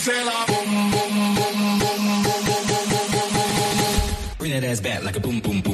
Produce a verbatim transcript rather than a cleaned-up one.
Bring that ass back like a boom, boom, boom.